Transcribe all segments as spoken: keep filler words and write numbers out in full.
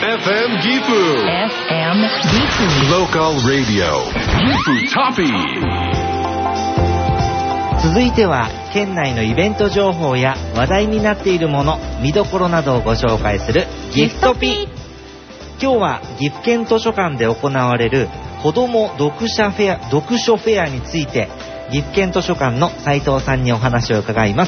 エフエム ギフエフエム ギフ Local Radio Gifu Topi。 続いては県内のイベント情報や話題になっているもの、見どころなどをご紹介するギフトピ。今日は岐阜県図書館で行われる子ども読書フェア、読書フェアについて岐阜県図書館の斉藤さんにお話を伺います。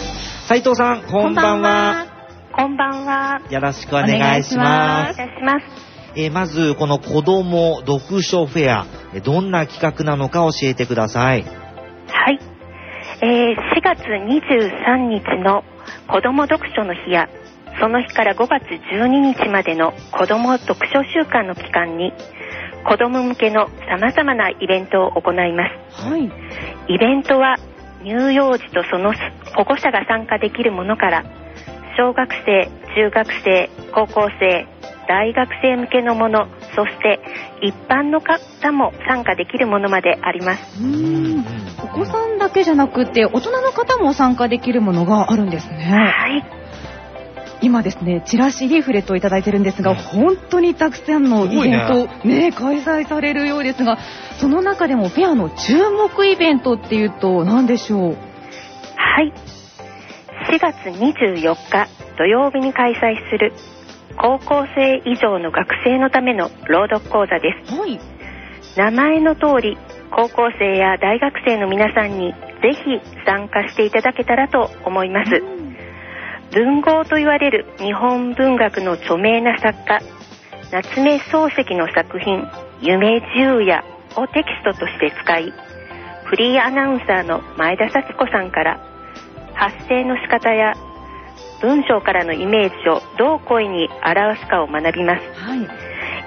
斉藤さん、こんばんは。 こんばんは。 よろしくお願いします。 お願いします。 えー、まずこの子ども読書フェア、どんな企画なのか教えてください。 はい、えー、しがつにじゅうさんにちの子ども読書の日やその日からごがつじゅうににちまでの子ども読書週間の期間に子ども向けのさまざまなイベントを行います。 はい、 イベントは乳幼児とその保護者が参加できるものから小学生、中学生、高校生、大学生向けのもの、そして一般の方も参加できるものまであります。 うーん、お子さんだけじゃなくて大人の方も参加できるものがあるんですね。 はい、 今ですね、チラシリーフレットをいただいてるんですが、本当にたくさんのイベント、ねね、開催されるようですが、その中でもフェアの注目イベントっていうと何でしょう？ はい、しがつにじゅうよっか土曜日に開催する高校生以上の学生のための朗読講座です。 はい、 名前の通り高校生や大学生の皆さんにぜひ参加していただけたらと思います。文豪と言われる日本文学の著名な作家夏目漱石の作品夢十夜をテキストとして使い、フリーアナウンサーの前田幸子さんから発声の仕方や文章からのイメージをどう声に表すかを学びます。 はい、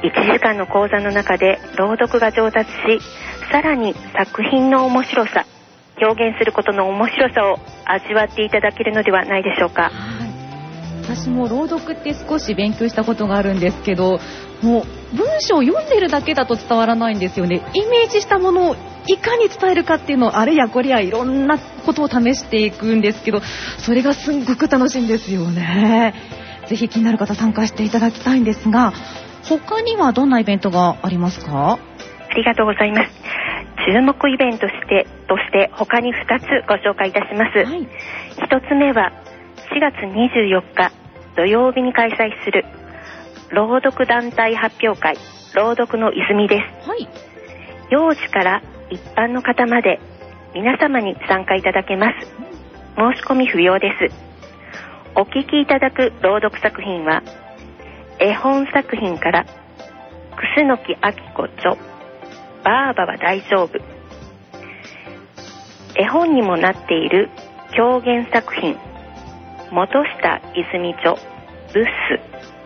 いちじかんの講座の中で朗読が上達し、さらに作品の面白さ、表現することの面白さを味わっていただけるのではないでしょうか。 はい、私も朗読って少し勉強したことがあるんですけど、もう文章を読んでるだけだと伝わらないんですよね。イメージしたものをいかに伝えるかっていうのをあれやこれやいろんなことを試していくんですけど、それがすんごく楽しいんですよね。ぜひ気になる方参加していただきたいんですが、他にはどんなイベントがありますか？ ありがとうございます。注目イベントとしてとして他にふたつご紹介いたします。はい、ひとつめはしがつにじゅうよっか土曜日に開催する朗読団体発表会朗読の泉です。はい、幼児から一般の方まで皆様に参加いただけます。申し込み不要です。お聞きいただく朗読作品は絵本作品から楠木明子著バーバは大丈夫、絵本にもなっている狂言作品本下泉著ブッス、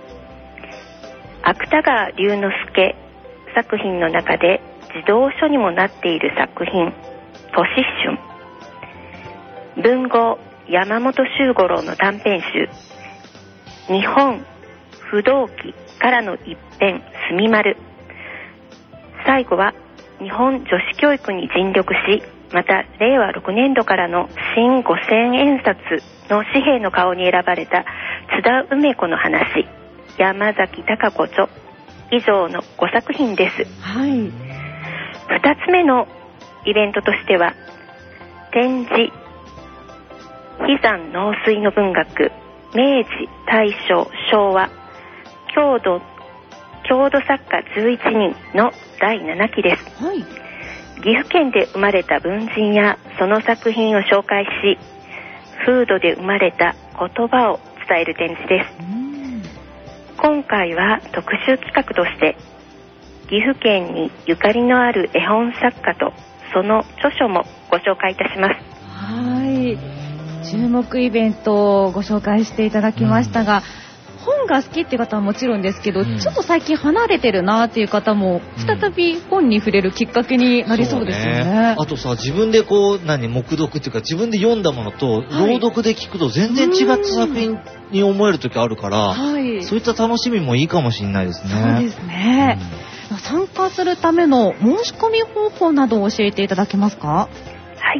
芥川龍之介作品の中で児童書にもなっている作品都市春、文豪山本周五郎の短編集日本不動記からの一編すみまる、最後は日本女子教育に尽力し、またれいわろくねんどからの新ごせんえんさつの紙幣の顔に選ばれた津田梅子の話山崎貴子著以上のごさくひんです。 はい、 ふたつめのイベントとしては展示悲山農水の文学明治大正昭和郷土郷土作家じゅういちにんのだいななきです。 はい、 岐阜県で生まれた文人やその作品を紹介し、風土で生まれた言葉を伝える展示です。今回は特集企画として岐阜県にゆかりのある絵本作家とその著書もご紹介いたします。 はい、注目イベントをご紹介していただきましたが、本が好きっていう方はもちろんですけど、うん、ちょっと最近離れてるなっていう方も再び本に触れるきっかけになりそうですよね。うん、ね、 あとさ、自分でこう何黙読っていうか自分で読んだものと朗読で聞くと全然違った作品に思える時あるから、はい、そういった楽しみもいいかもしれないですね。 そうですね。うん、参加するための申し込み方法などを教えていただけますか？ はい、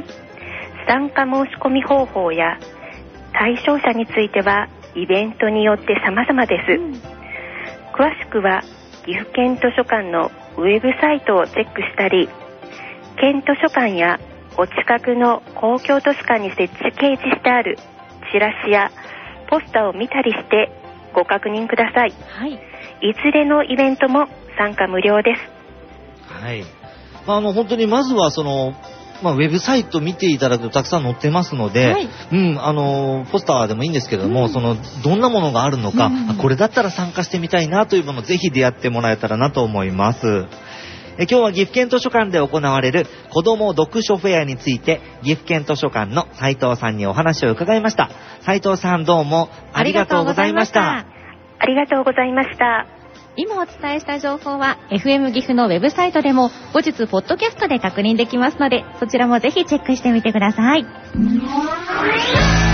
参加申し込み方法や対象者についてはイベントによって様々です。うん、 詳しくは岐阜県図書館のウェブサイトをチェックしたり、県図書館やお近くの公共図書館に設置掲示してあるチラシやポスターを見たりしてご確認ください。 はい。 いずれのイベントも参加無料です。 はい。まあ、あの本当にまずはその、まあ、ウェブサイト見ていただくとたくさん載ってますので、はい、うん、あのポスターでもいいんですけれども、うん、そのどんなものがあるのか、うん、これだったら参加してみたいなというものをぜひ出会ってもらえたらなと思います。え今日は岐阜県図書館で行われる子ども読書フェアについて岐阜県図書館の斉藤さんにお話を伺いました。斉藤さん、どうもありがとうございました。 ありがとうございました。 今お伝えした情報は エフエム 岐阜のウェブサイトでも後日ポッドキャストで確認できますので、そちらもぜひチェックしてみてください。